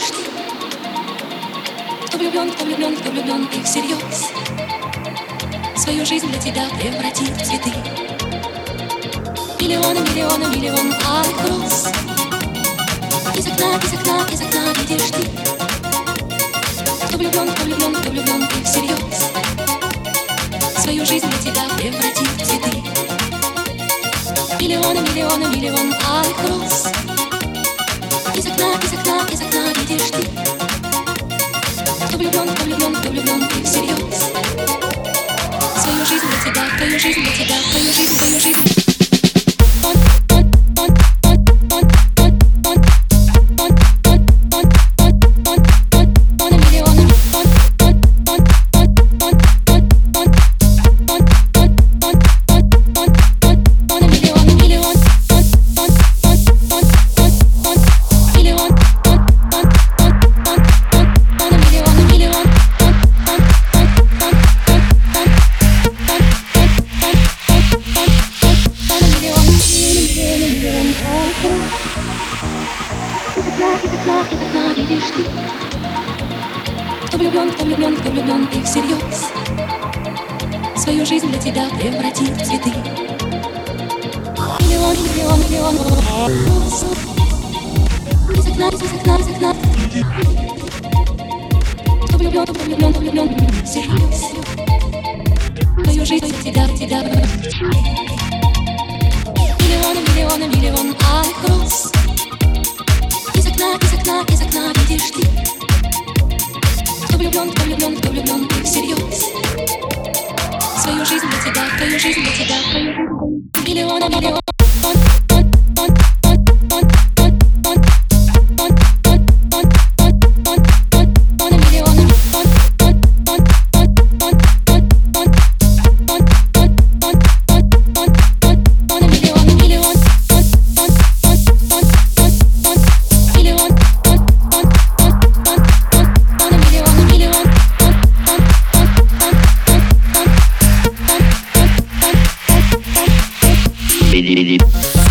видишь ты. Кто влюблен, кто влюблен, кто влюблен и всерьез свою жизнь для тебя превратит в цветы. Миллионы, миллионы, миллион алых роз. Из окна, из окна, из окна видишь ты. Кто влюблен, кто влюблен, кто влюблен и всерьез свою жизнь для тебя превратит в цветы. Миллионы, миллионы, миллион алых роз. Из окна, из окна, из окна видишь ты. Кто влюблен, кто влюблен, кто влюблен и всерьез свою жизнь для тебя, твою жизнь для тебя, твою жизнь, твою жизнь. Кто влюблен, кто влюблен, кто влюблен и всерьез свою жизнь для тебя превратит в цветы. Миллион, миллион, миллион роз. Из окна, из окна, из окна. Кто влюблен, кто влюблен, кто влюблен всерьез свою жизнь для тебя, для тебя. Миллионы, миллионы, миллион алых роз. Из окна, из окна, из окна видишь ты. Кто влюблен, кто влюблен, кто влюблен и всерьез свою жизнь для тебя, твою жизнь для тебя, твою жизнь. Миллионы, миллионы. Иди.